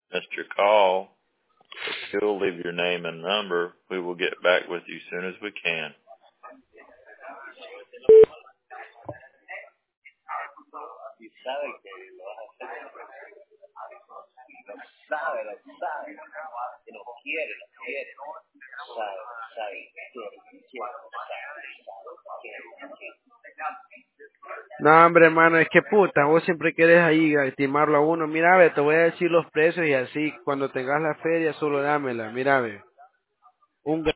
missed your call. If you'll leave your name and number, we will get back with you as soon as we can. No, hombre, hermano, es que puta, vos siempre querés ahí estimarlo a uno. Mira, ve, te voy a decir los precios y así, cuando tengas la feria, solo dámela. Mira, ve. Un